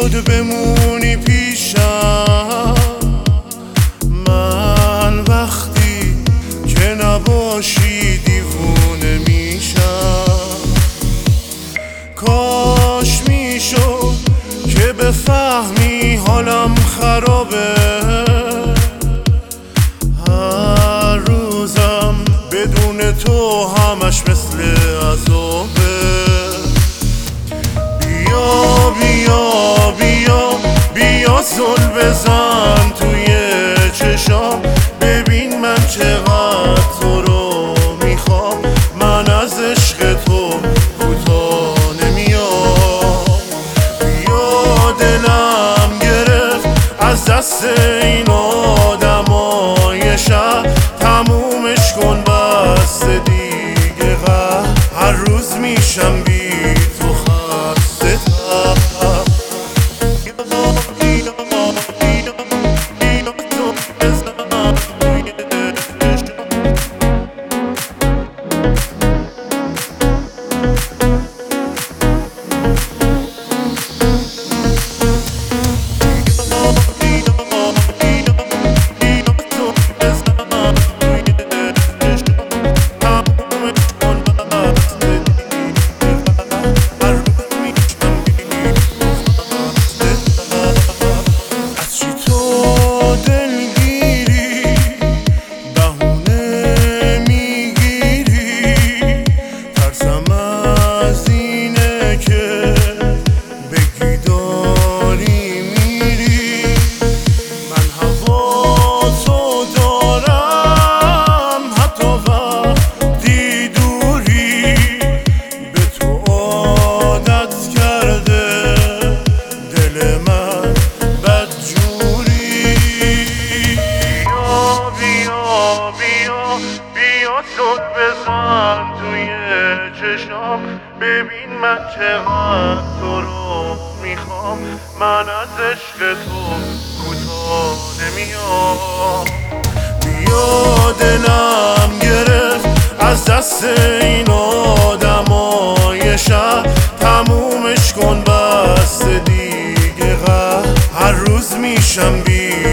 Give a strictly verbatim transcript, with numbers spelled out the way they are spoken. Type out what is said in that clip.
شد بمونی پیشم، من وقتی که نباشی دیوونه میشم. کاش میشد که بفهمی حالم خرابه، هر روزم بدون تو همش مثل عذابه. بیا بیا بیا بیا زل بزن توی چشام، ببین من چقدر تو رو میخوام. من از عشق تو کوتاه نمیام. بیا دلم گرفت از دست این آدمای شهر، تمومش کن بس دیگه قهر. هر روز میشم بی تو خسته تر. بیا زل بزن توی چشام، ببین من چقدر تو رو میخوام. من از عشق تو کوتاه نمیام. بیا دلم گرفت از دست این آدمای شهر، تمومش کن بس دیگه قهر. هر روز میشم بی